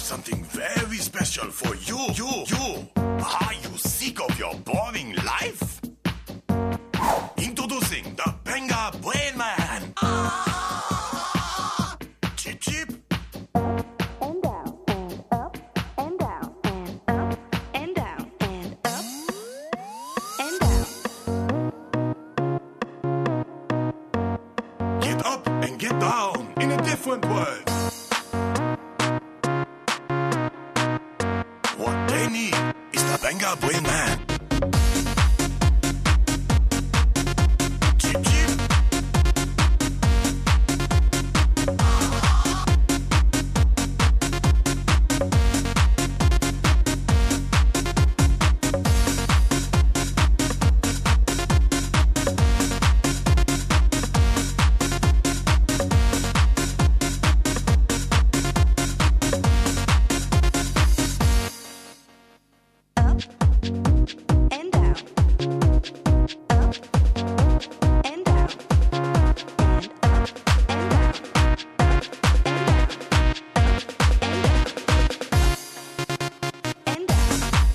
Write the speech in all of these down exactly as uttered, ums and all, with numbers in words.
something very special for you. You, you. Are you sick of your boring life? Introducing the Benga Brain Man. Ah! Chip, chip. And down and up and down and up and down and up and down. Get up and get down in a different world. What they need is the Benga Brain Man. Chip, chip. And down, up and down, and up and down, and down,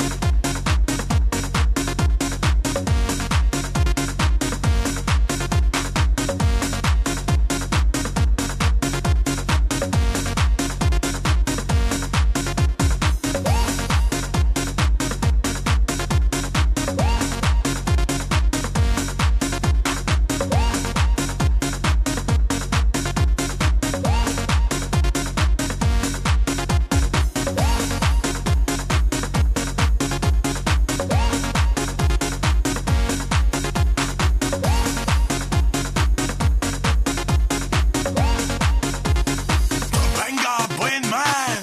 The Benga Brain Man.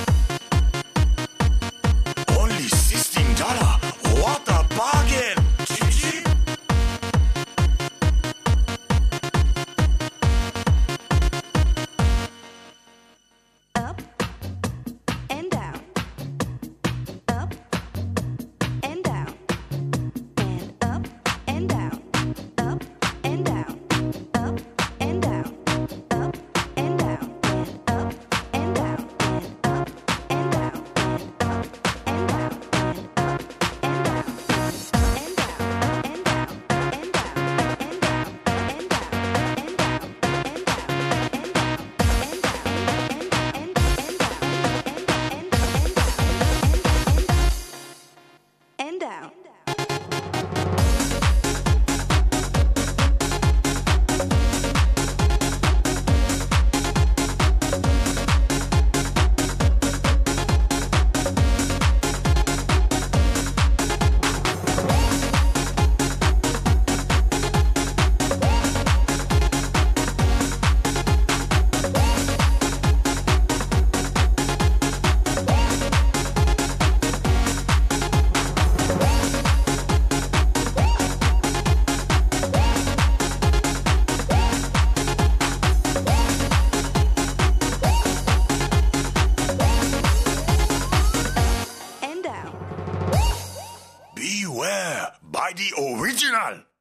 Only sixteen dollars. What a bargain. Chip, chip. up and down, up and down, and up and down, up and down, up and down, up and down, and up and down, and up and down, and up and down, and up and down, and down, and down, and down, and down, and down, and down, and down, and and down. And down. Beware. Buy the original.